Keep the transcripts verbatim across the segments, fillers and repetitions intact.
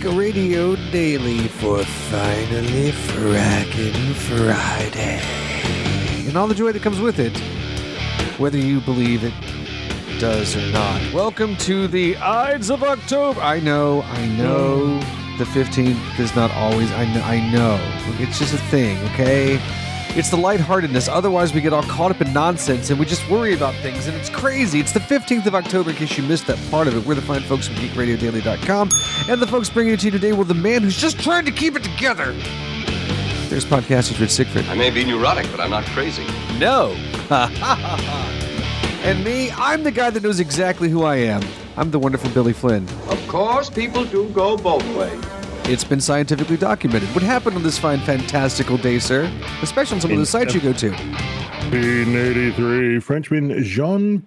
Radio Daily for Finally Frackin' Friday. And all the joy that comes with it, whether you believe it does or not. Welcome to the Ides of October. I know, I know the fifteenth is not always, I know, I know. It's just a thing, okay? It's the lightheartedness. Otherwise, we get all caught up in nonsense and we just worry about things, and it's crazy. It's the fifteenth of October, in case you missed that part of it. We're the fine folks from geek radio daily dot com, and the folks bringing it to you today were the man who's just trying to keep it together. There's podcaster Rich Siegfried. I may be neurotic, but I'm not crazy. No. And me, I'm the guy that knows exactly who I am. I'm the wonderful Billy Flynn. Of course, people do go both ways. It's been scientifically documented. What happened on this fine, fantastical day, sir? Especially on some of the sites you go to. eighteen eighty-three, Frenchman Jean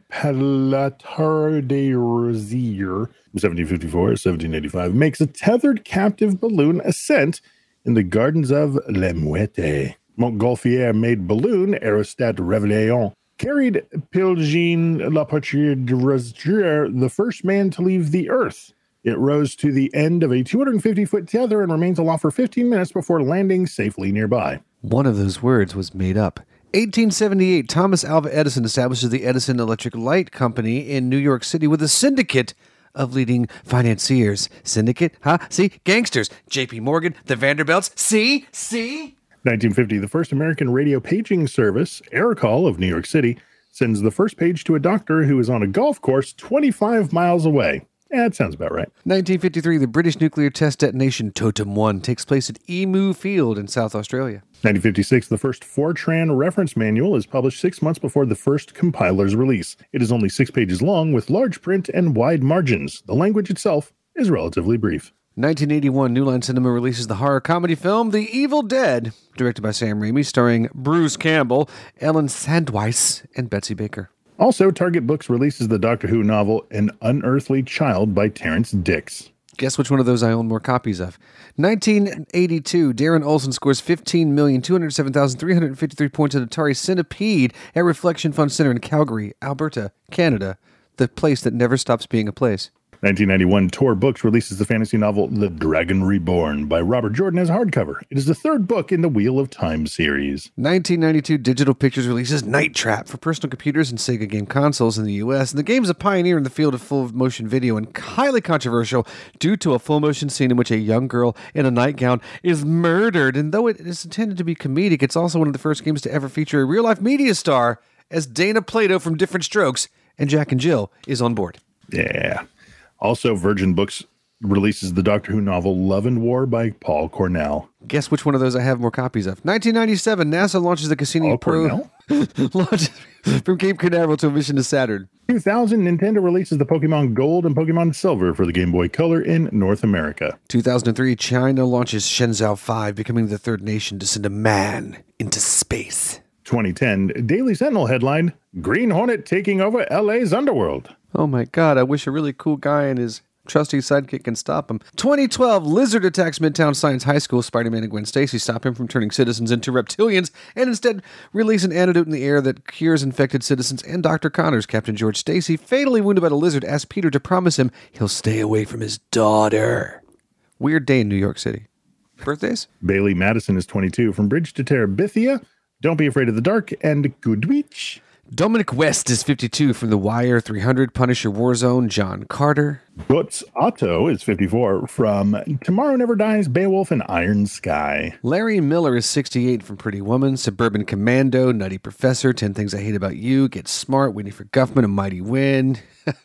Palatar de Rozier, seventeen fifty-four to seventeen eighty-five, makes a tethered captive balloon ascent in the gardens of Les Mouettes. Montgolfier-made balloon, Aerostat Réveillon, carried Pilgin Laportier de Rozier, the first man to leave the Earth. It rose to the end of a two hundred fifty foot tether and remains aloft for fifteen minutes before landing safely nearby. One of those words was made up. eighteen seventy-eight, Thomas Alva Edison establishes the Edison Electric Light Company in New York City with a syndicate of leading financiers. Syndicate? Huh? See? Gangsters. J P Morgan, the Vanderbilts. See? See? nineteen fifty, the first American radio paging service, Aircall of New York City, sends the first page to a doctor who is on a golf course twenty-five miles away. Yeah, that sounds about right. nineteen fifty-three, the British nuclear test detonation Totem one takes place at Emu Field in South Australia. nineteen fifty-six, the first Fortran reference manual is published six months before the first compiler's release. It is only six pages long with large print and wide margins. The language itself is relatively brief. nineteen eighty-one, New Line Cinema releases the horror comedy film The Evil Dead, directed by Sam Raimi, starring Bruce Campbell, Ellen Sandweiss, and Betsy Baker. Also, Target Books releases the Doctor Who novel An Unearthly Child by Terrence Dicks. Guess which one of those I own more copies of? nineteen eighty-two, Darren Olson scores fifteen million two hundred seven thousand three hundred fifty-three points at Atari Centipede at Reflection Fund Center in Calgary, Alberta, Canada, the place that never stops being a place. nineteen ninety-one, Tor Books releases the fantasy novel The Dragon Reborn by Robert Jordan as hardcover. It is the third book in the Wheel of Time series. nineteen ninety-two, Digital Pictures releases Night Trap for personal computers and Sega game consoles in the U S, and the game is a pioneer in the field of full-motion video and highly controversial due to a full-motion scene in which a young girl in a nightgown is murdered. And though it is intended to be comedic, it's also one of the first games to ever feature a real-life media star as Dana Plato from Different Strokes, and Jack and Jill is on board. Yeah. Also, Virgin Books releases the Doctor Who novel Love and War by Paul Cornell. Guess which one of those I have more copies of? nineteen ninety-seven, NASA launches the Cassini Paul Pro Cornell? launches from Cape Canaveral to a mission to Saturn. two thousand, Nintendo releases the Pokemon Gold and Pokemon Silver for the Game Boy Color in North America. two thousand three, China launches Shenzhou five, becoming the third nation to send a man into space. twenty ten, Daily Sentinel headline, Green Hornet taking over L A's underworld. Oh my god, I wish a really cool guy and his trusty sidekick can stop him. twenty twelve, Lizard attacks Midtown Science High School. Spider-Man and Gwen Stacy stop him from turning citizens into reptilians and instead release an antidote in the air that cures infected citizens. And Doctor Connors, Captain George Stacy, fatally wounded by the lizard, asks Peter to promise him he'll stay away from his daughter. Weird day in New York City. Birthdays? Bailey Madison is twenty-two. From Bridge to Terabithia, Don't Be Afraid of the Dark, and Goodwitch. Dominic West is fifty-two. From The Wire, three hundred, Punisher, Warzone, John Carter. Butz Otto is fifty-four. From Tomorrow Never Dies, Beowulf, and Iron Sky. Larry Miller is sixty-eight. From Pretty Woman, Suburban Commando, Nutty Professor, ten Things I Hate About You, Get Smart, Waiting for Guffman, A Mighty Wind.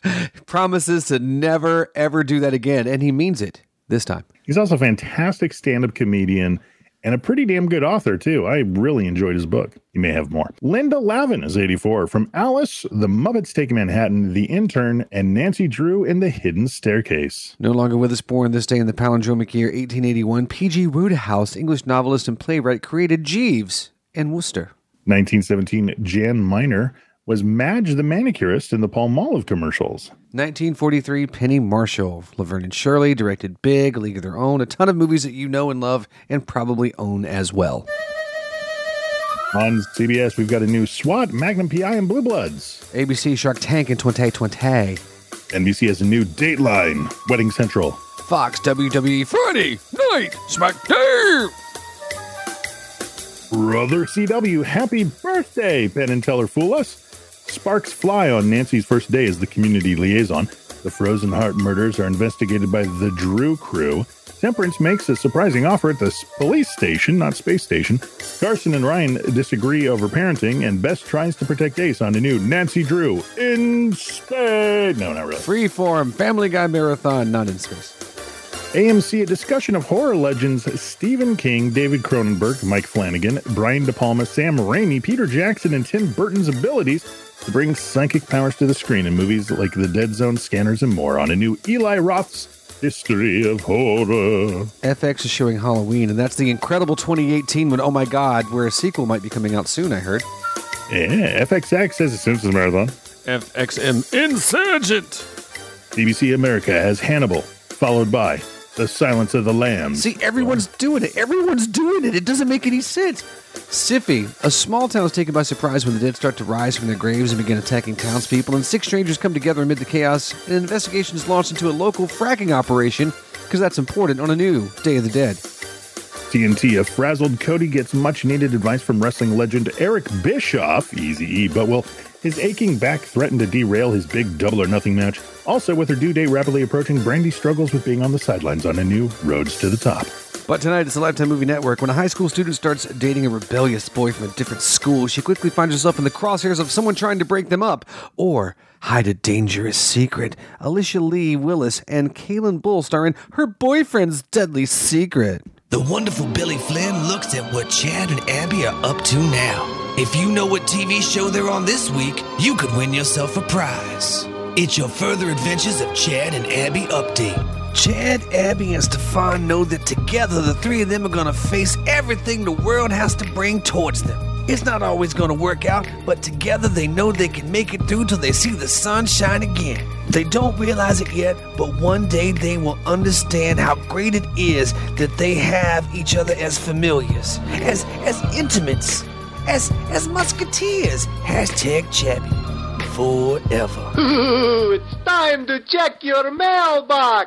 Promises to never, ever do that again, and he means it this time. He's also a fantastic stand-up comedian and a pretty damn good author, too. I really enjoyed his book. You may have more. Linda Lavin is eighty-four. From Alice, The Muppets Take Manhattan, The Intern, and Nancy Drew in The Hidden Staircase. No longer with us, born this day in the palindromic year eighteen eighty-one, P G Wodehouse, English novelist and playwright, created Jeeves and Wooster. nineteen seventeen, Jan Miner was Madge the manicurist in the Palmolive commercials. nineteen forty-three, Penny Marshall, Laverne and Shirley, directed Big, A League of Their Own, a ton of movies that you know and love and probably own as well. On C B S, we've got a new SWAT, Magnum P I, and Blue Bloods. A B C, Shark Tank in twenty twenty. N B C has a new Dateline, Wedding Central, Fox W W E Friday Night SmackDown. Brother C W, happy birthday, Penn and Teller Fool Us. Sparks fly on Nancy's first day as the community liaison. The Frozen Heart murders are investigated by the Drew crew. Temperance makes a surprising offer at the police station, not space station. Carson and Ryan disagree over parenting, and Bess tries to protect Ace on a new Nancy Drew in space. No, not really. Freeform Family Guy marathon, not in space. A M C, a discussion of horror legends Stephen King, David Cronenberg, Mike Flanagan, Brian De Palma, Sam Raimi, Peter Jackson, and Tim Burton's abilities to bring psychic powers to the screen in movies like The Dead Zone, Scanners, and more on a new Eli Roth's History of Horror. F X is showing Halloween, and that's the incredible twenty eighteen one, oh my god, where a sequel might be coming out soon, I heard. Yeah, F X X has a Simpsons marathon. F X M Insurgent. B B C America has Hannibal, followed by The Silence of the Lambs. See, everyone's doing it. Everyone's doing it. It doesn't make any sense. Siffy, a small town is taken by surprise when the dead start to rise from their graves and begin attacking townspeople, and six strangers come together amid the chaos. An investigation is launched into a local fracking operation, because that's important, on a new Day of the Dead. T N T, a frazzled Cody gets much-needed advice from wrestling legend Eric Bischoff, Easy-E, but will his aching back threaten to derail his big double-or-nothing match? Also, with her due date rapidly approaching, Brandy struggles with being on the sidelines on a new Roads to the Top. But tonight, it's the Lifetime Movie Network. When a high school student starts dating a rebellious boy from a different school, she quickly finds herself in the crosshairs of someone trying to break them up or hide a dangerous secret. Alicia Lee Willis and Kalen Bull star in Her Boyfriend's Deadly Secret. The wonderful Billy Flynn looks at what Chad and Abby are up to now. If you know what T V show they're on this week, you could win yourself a prize. It's your Further Adventures of Chad and Abby update. Chad, Abby, and Stefan know that together the three of them are going to face everything the world has to bring towards them. It's not always going to work out, but together they know they can make it through till they see the sun shine again. They don't realize it yet, but one day they will understand how great it is that they have each other as familiars, as as intimates, as as musketeers. Hashtag Chabby. Forever. Ooh, it's time to check your mailbox.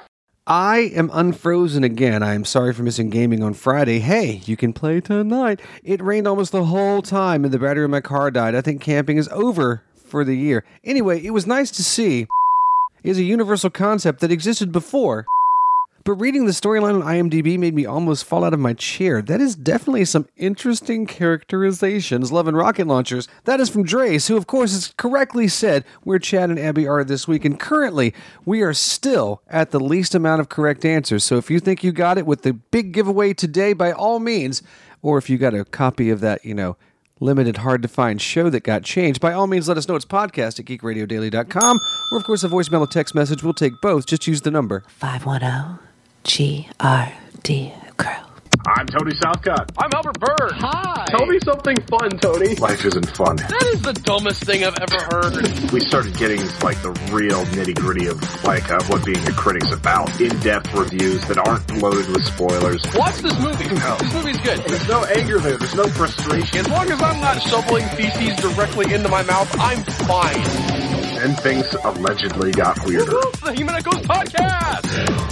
I am unfrozen again. I am sorry for missing gaming on Friday. Hey, you can play tonight. It rained almost the whole time and the battery in my car died. I think camping is over for the year. Anyway, it was nice to see is a universal concept that existed before. But reading the storyline on IMDb made me almost fall out of my chair. That is definitely some interesting characterizations. Love and rocket launchers. That is from Drace, who of course has correctly said where Chad and Abby are this week. And currently, we are still at the least amount of correct answers. So if you think you got it with the big giveaway today, by all means, or if you got a copy of that, you know, limited, hard-to-find show that got changed, by all means, let us know. It's podcast at geek radio daily dot com. Or, of course, a voicemail or text message. We'll take both. Just use the number five one zero G R D Crow. I'm Tony Southcott. I'm Albert Bird. Hi. Tell me something fun, Tony. Life isn't fun. That is the dumbest thing I've ever heard. We started getting like the real nitty gritty of like uh, what being a critic's about. In-depth reviews that aren't loaded with spoilers. Watch this movie. No. This movie's good. There's no anger there. There's no frustration. As long as I'm not shoveling feces directly into my mouth, I'm fine. And things allegedly got weirder. The Human Echoes Podcast!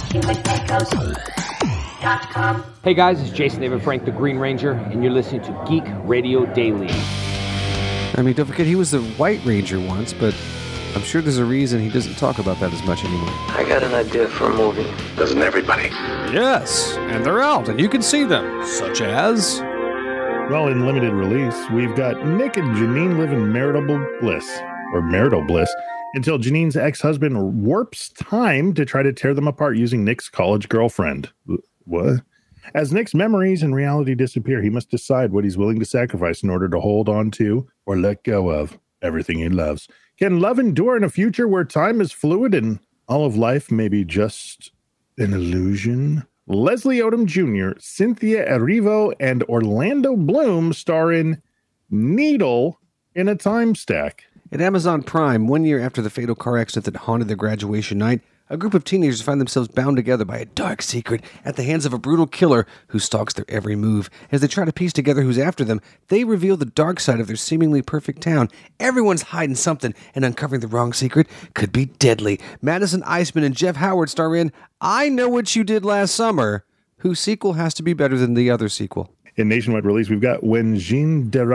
Hey guys, it's Jason David Frank, the Green Ranger, and you're listening to Geek Radio Daily. I mean, don't forget he was the White Ranger once, but I'm sure there's a reason he doesn't talk about that as much anymore. I got an idea for a movie. Doesn't everybody? Yes, and they're out, and you can see them, such as... Well, in limited release, we've got Nick and Janine live in marital bliss, or marital bliss, until Janine's ex-husband warps time to try to tear them apart using Nick's college girlfriend. What? As Nick's memories and reality disappear, he must decide what he's willing to sacrifice in order to hold on to or let go of everything he loves. Can love endure in a future where time is fluid and all of life may be just an illusion? Leslie Odom Junior, Cynthia Erivo, and Orlando Bloom star in Needle in a Time Stack. At Amazon Prime, one year after the fatal car accident that haunted their graduation night, A group of teenagers find themselves bound together by a dark secret at the hands of a brutal killer who stalks their every move. As they try to piece together who's after them, they reveal the dark side of their seemingly perfect town. Everyone's hiding something, and uncovering the wrong secret could be deadly. Madison Iceman and Jeff Howard star in I Know What You Did Last Summer, whose sequel has to be better than the other sequel. In nationwide release, we've got When Jean de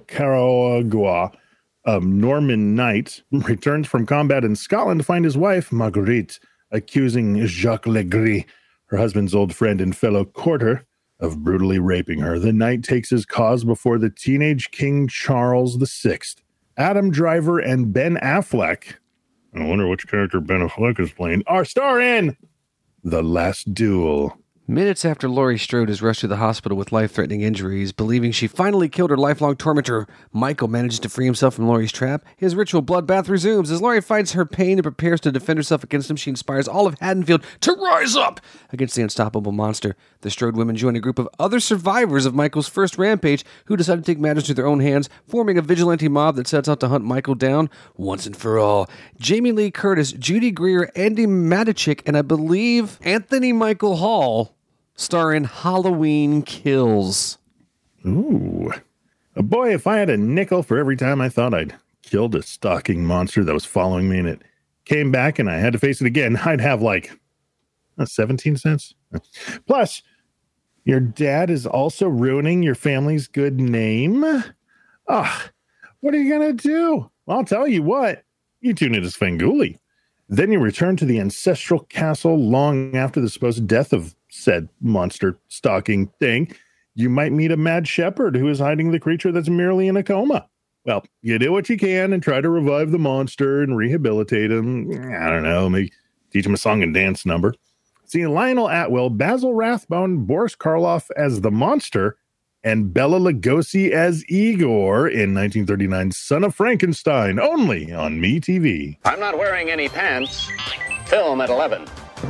Caragua, um, Norman Knight, returns from combat in Scotland to find his wife, Marguerite, accusing Jacques Legris, her husband's old friend and fellow courtier, of brutally raping her. The knight takes his cause before the teenage King Charles the Sixth. Adam Driver and Ben Affleck, I wonder which character Ben Affleck is playing, are star in The Last Duel. Minutes after Laurie Strode is rushed to the hospital with life-threatening injuries, believing she finally killed her lifelong tormentor, Michael manages to free himself from Laurie's trap. His ritual bloodbath resumes. As Laurie fights her pain and prepares to defend herself against him, she inspires all of Haddonfield to rise up against the unstoppable monster. The Strode women join a group of other survivors of Michael's first rampage who decide to take matters to their own hands, forming a vigilante mob that sets out to hunt Michael down once and for all. Jamie Lee Curtis, Judy Greer, Andy Matichik, and I believe Anthony Michael Hall star in Halloween Kills. Ooh. Boy, if I had a nickel for every time I thought I'd killed a stalking monster that was following me and it came back and I had to face it again, I'd have like uh, seventeen cents. Plus, your dad is also ruining your family's good name. Ah, oh, what are you going to do? Well, I'll tell you what. You tune into Svengoolie. Then you return to the ancestral castle long after the supposed death of said monster stalking thing. You might meet a mad shepherd who is hiding the creature that's merely in a coma. Well, you do what you can and try to revive the monster and rehabilitate him. I don't know, maybe teach him a song and dance number. See Lionel Atwill, Basil Rathbone, Boris Karloff as the monster, and Bela Lugosi as Igor in nineteen thirty-nine's Son of Frankenstein, only on MeTV. I'm not wearing any pants. Film at eleven.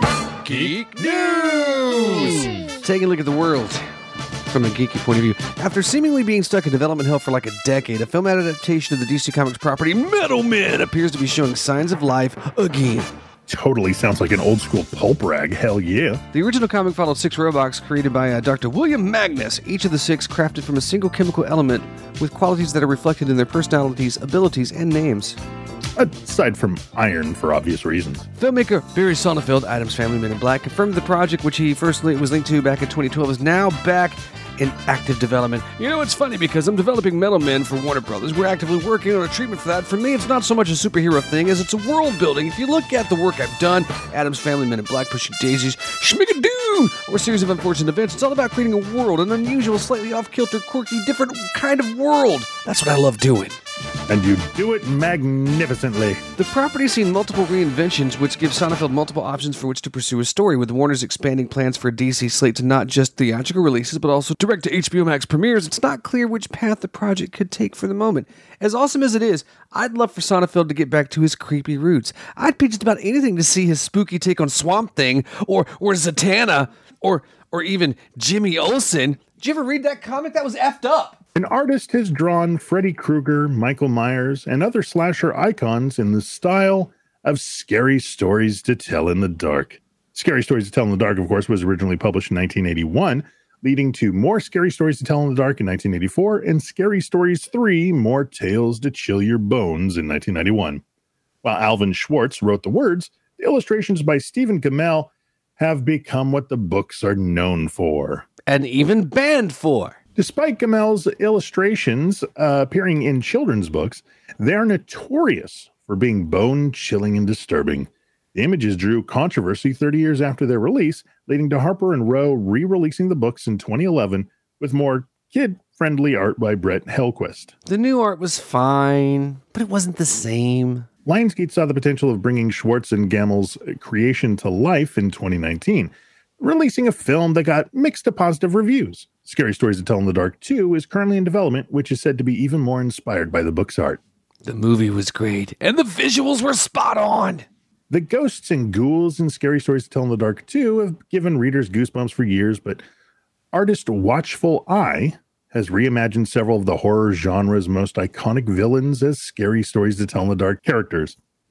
Geek News! Taking a look at the world from a geeky point of view. After seemingly being stuck in development hell for like a decade, a film adaptation of the D C Comics property Metal Men appears to be showing signs of life again. Totally sounds like an old school pulp rag. Hell yeah. The original comic followed six robots created by uh, Doctor William Magnus, each of the six crafted from a single chemical element with qualities that are reflected in their personalities, abilities, and names. Aside from iron, for obvious reasons. Filmmaker Barry Sonnenfeld, Addams Family Men in Black, confirmed the project, which he first was linked to back in twenty twelve, is now back in active development. You know, it's funny because I'm developing Metal Men for Warner Brothers. We're actively working on a treatment for that. For me, it's not so much a superhero thing as it's a world building. If you look at the work I've done, Addams Family Men in Black, Pushing Daisies, Schmigadoon, or a series of unfortunate events, it's all about creating a world, an unusual, slightly off-kilter, quirky, different kind of world. That's what I love doing. And you do it magnificently. The property's seen multiple reinventions, which gives Sonnenfeld multiple options for which to pursue a story, with Warner's expanding plans for a D C slate to not just theatrical releases, but also direct to H B O Max premieres. It's not clear which path the project could take for the moment. As awesome as it is, I'd love for Sonnenfeld to get back to his creepy roots. I'd pay just about anything to see his spooky take on Swamp Thing, or or Zatanna, or or even Jimmy Olsen. Did you ever read that comic? That was effed up. An artist has drawn Freddy Krueger, Michael Myers, and other slasher icons in the style of Scary Stories to Tell in the Dark. Scary Stories to Tell in the Dark, of course, was originally published in nineteen eighty-one, leading to more Scary Stories to Tell in the Dark in nineteen eighty-four, and Scary Stories three, More Tales to Chill Your Bones in nineteen ninety-one. While Alvin Schwartz wrote the words, the illustrations by Stephen Kamel have become what the books are known for. And even banned for. Despite Gamel's illustrations uh, appearing in children's books, they are notorious for being bone-chilling and disturbing. The images drew controversy thirty years after their release, leading to Harper and Row re-releasing the books in twenty eleven with more kid-friendly art by Brett Hellquist. The new art was fine, but it wasn't the same. Lionsgate saw the potential of bringing Schwartz and Gamel's creation to life in twenty nineteen, releasing a film that got mixed to positive reviews. Scary Stories to Tell in the Dark two is currently in development, which is said to be even more inspired by the book's art. The movie was great, and the visuals were spot on. The ghosts and ghouls in Scary Stories to Tell in the Dark two have given readers goosebumps for years, but artist Watchful Eye has reimagined several of the horror genre's most iconic villains as Scary Stories to Tell in the Dark characters.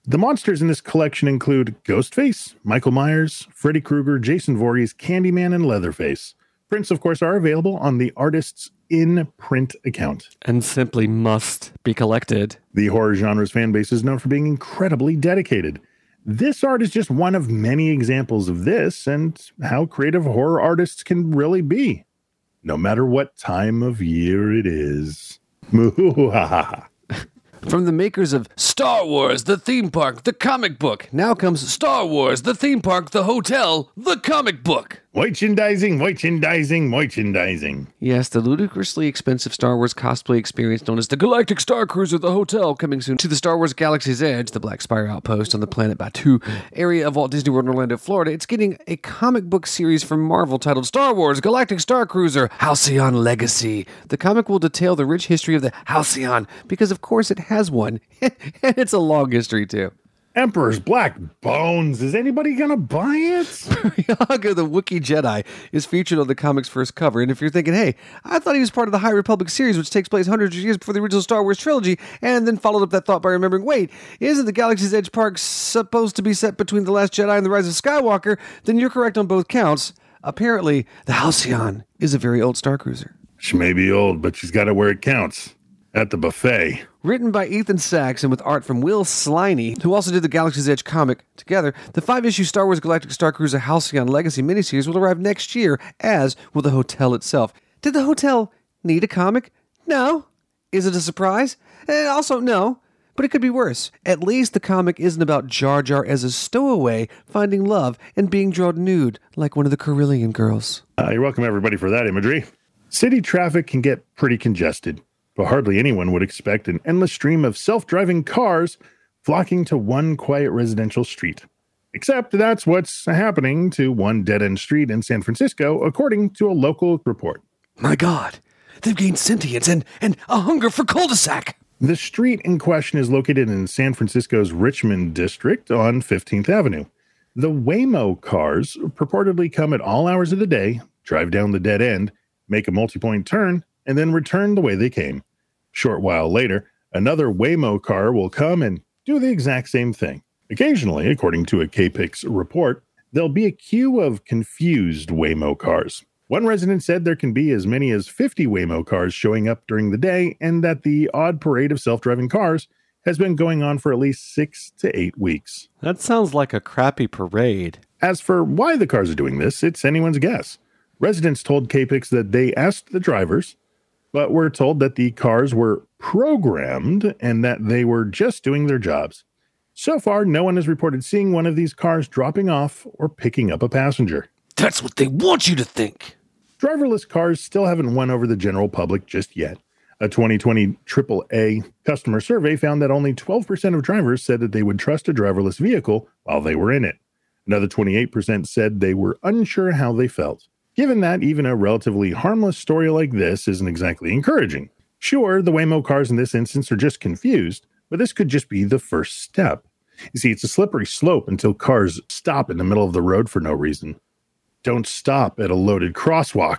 The monsters in this collection include Ghostface, Michael Myers, Freddy Krueger, Jason Voorhees, Candyman, and Leatherface. Prints, of course, are available on the artist's in-print account. And simply must be collected. The horror genre's fan base is known for being incredibly dedicated. This art is just one of many examples of this and how creative horror artists can really be, no matter what time of year it is. Moo-hoo-ha-ha. From the makers of Star Wars, the theme park, the comic book, now comes Star Wars, the theme park, the hotel, the comic book. Merchandising, merchandising, merchandising. Yes, the ludicrously expensive Star Wars cosplay experience known as the Galactic Star Cruiser, the hotel, coming soon to the Star Wars Galaxy's Edge, the Black Spire outpost on the planet Batuu area of Walt Disney World in Orlando, Florida. It's getting a comic book series from Marvel titled Star Wars Galactic Star Cruiser, Halcyon Legacy. The comic will detail the rich history of the Halcyon, because of course it has one, and it's a long history too. Emperor's Black Bones. Is anybody going to buy it? Yaga, the Wookiee Jedi, is featured on the comic's first cover. And if you're thinking, hey, I thought he was part of the High Republic series, which takes place hundreds of years before the original Star Wars trilogy, and then followed up that thought by remembering, wait, isn't the Galaxy's Edge Park supposed to be set between The Last Jedi and The Rise of Skywalker? Then you're correct on both counts. Apparently, the Halcyon is a very old Star Cruiser. She may be old, but she's got it where it counts. At the buffet. Written by Ethan Sachs and with art from Will Sliney, who also did the Galaxy's Edge comic together, the five-issue Star Wars Galactic Star Cruiser Halcyon Legacy miniseries will arrive next year, as will the hotel itself. Did the hotel need a comic? No. Is it a surprise? And also, no. But it could be worse. At least the comic isn't about Jar Jar as a stowaway, finding love, and being drawn nude like one of the Carillion girls. Uh, you're welcome, everybody, for that imagery. City traffic can get pretty congested, but hardly anyone would expect an endless stream of self-driving cars flocking to one quiet residential street. Except that's what's happening to one dead-end street in San Francisco, according to a local report. My God, they've gained sentience and, and a hunger for cul-de-sac. The street in question is located in San Francisco's Richmond district on fifteenth Avenue. The Waymo cars purportedly come at all hours of the day, drive down the dead end, make a multi-point turn, and then return the way they came. Short while later, another Waymo car will come and do the exact same thing. Occasionally, according to a K P I X report, there'll be a queue of confused Waymo cars. One resident said there can be as many as fifty Waymo cars showing up during the day, and that the odd parade of self-driving cars has been going on for at least six to eight weeks. That sounds like a crappy parade. As for why the cars are doing this, it's anyone's guess. Residents told K P I X that they asked the drivers, but were told that the cars were programmed and that they were just doing their jobs. So far, no one has reported seeing one of these cars dropping off or picking up a passenger. That's what they want you to think. Driverless cars still haven't won over the general public just yet. A twenty twenty triple A customer survey found that only twelve percent of drivers said that they would trust a driverless vehicle while they were in it. Another twenty-eight percent said they were unsure how they felt. Given that, even a relatively harmless story like this isn't exactly encouraging. Sure, the Waymo cars in this instance are just confused, but this could just be the first step. You see, it's a slippery slope until cars stop in the middle of the road for no reason. Don't stop at a loaded crosswalk,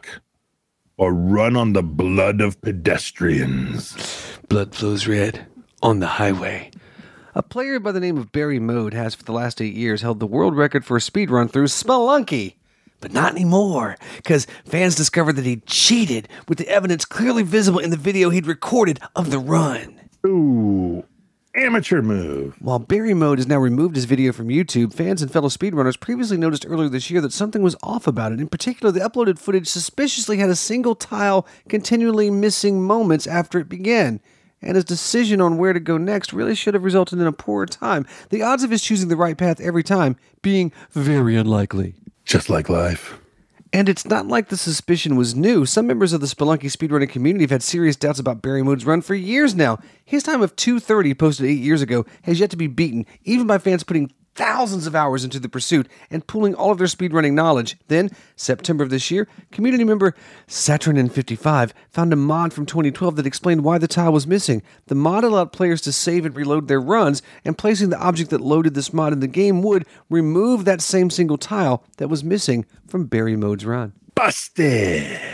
or run on the blood of pedestrians. Blood flows red on the highway. A player by the name of Barry Mode has for the last eight years held the world record for a speed run through Spelunky. But not anymore, because fans discovered that he cheated with the evidence clearly visible in the video he'd recorded of the run. Ooh, amateur move. While Barry Mode has now removed his video from YouTube, fans and fellow speedrunners previously noticed earlier this year that something was off about it. In particular, the uploaded footage suspiciously had a single tile continually missing moments after it began, and his decision on where to go next really should have resulted in a poorer time, the odds of his choosing the right path every time being very unlikely. Just like life. And it's not like the suspicion was new. Some members of the Spelunky speedrunning community have had serious doubts about Barry Mode's run for years now. His time of two thirty posted eight years ago has yet to be beaten, even by fans putting thousands of hours into the pursuit and pooling all of their speedrunning knowledge. Then, September of this year, community member Saturnin fifty-five found a mod from twenty twelve that explained why the tile was missing. The mod allowed players to save and reload their runs, and placing the object that loaded this mod in the game would remove that same single tile that was missing from Barry Mode's run. Busted!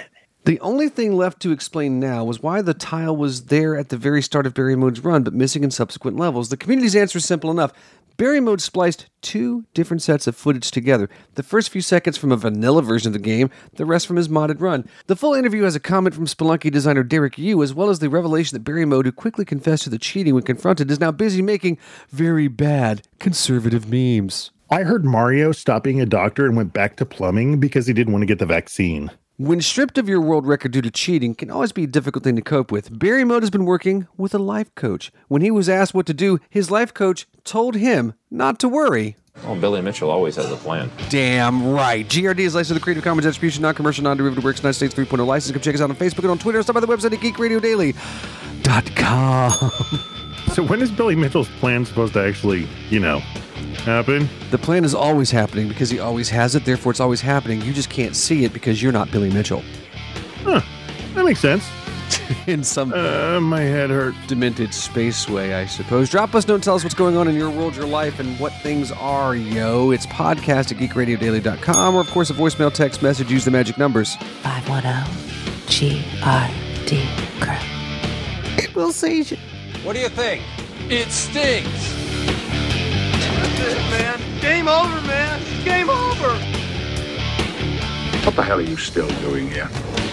The only thing left to explain now was why the tile was there at the very start of Barry Mode's run, but missing in subsequent levels. The community's answer is simple enough. Barry Mode spliced two different sets of footage together. The first few seconds from a vanilla version of the game, the rest from his modded run. The full interview has a comment from Spelunky designer Derek Yu, as well as the revelation that Barry Mode, who quickly confessed to the cheating when confronted, is now busy making very bad conservative memes. I heard Mario stop being a doctor and went back to plumbing because he didn't want to get the vaccine. When stripped of your world record due to cheating can always be a difficult thing to cope with. Barry Mode has been working with a life coach. When he was asked what to do, his life coach told him not to worry. Oh, Billy Mitchell always has a plan. Damn right. G R D is licensed to the Creative Commons Attribution, non-commercial, non-derivative works, United States three point oh license. Come check us out on Facebook and on Twitter. Stop by the website at geek radio daily dot com. So when is Billy Mitchell's plan supposed to actually, you know, happen? The plan is always happening because he always has it, therefore it's always happening. You just can't see it because you're not Billy Mitchell. Huh. That makes sense. In some uh, my head hurt. Demented space way, I suppose. Drop us, don't tell us what's going on in your world, your life, and what things are, yo. It's podcast at geek radio daily dot com, or of course a voicemail, text message. Use the magic numbers. five one zero G R D Crow. It will save you. What do you think? It stinks. That's it, man. Game over, man. Game over. What the hell are you still doing here?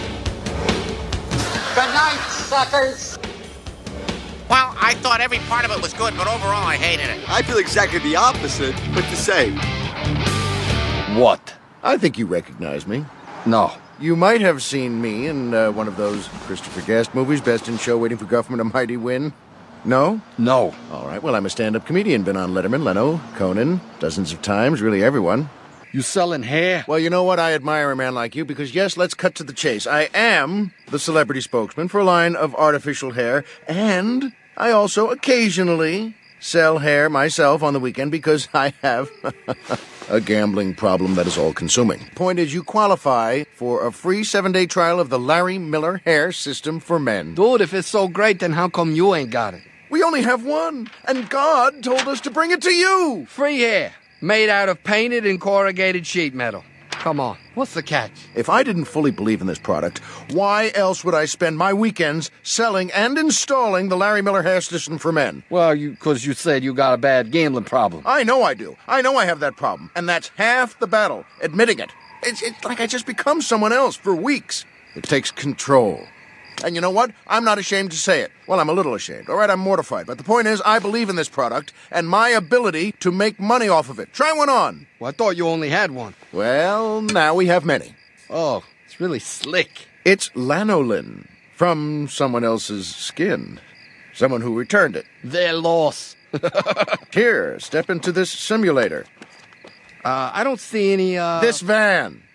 Good night, suckers. Well, I thought every part of it was good, but overall I hated it. I feel exactly the opposite, but the same. What? I think you recognize me. No. You might have seen me in uh, one of those Christopher Guest movies, Best in Show, Waiting for Government, A Mighty Win. No? No. All right, well, I'm a stand-up comedian. Been on Letterman, Leno, Conan, dozens of times, really everyone. You selling hair? Well, you know what? I admire a man like you because, yes, let's cut to the chase. I am the celebrity spokesman for a line of artificial hair, and I also occasionally sell hair myself on the weekend because I have a gambling problem that is all-consuming. Point is, you qualify for a free seven-day trial of the Larry Miller Hair System for Men. Dude, if it's so great, then how come you ain't got it? We only have one, and God told us to bring it to you. Free hair. Made out of painted and corrugated sheet metal. Come on, what's the catch? If I didn't fully believe in this product, why else would I spend my weekends selling and installing the Larry Miller Hair System for Men? Well, you because you said you got a bad gambling problem. I know I do. I know I have that problem. And that's half the battle, admitting it. It's, it's like I just become someone else for weeks. It takes control. And you know what? I'm not ashamed to say it. Well, I'm a little ashamed. All right, I'm mortified. But the point is, I believe in this product and my ability to make money off of it. Try one on. Well, I thought you only had one. Well, now we have many. Oh, it's really slick. It's lanolin from someone else's skin. Someone who returned it. Their loss. Here, step into this simulator. Uh, I don't see any, uh... This van.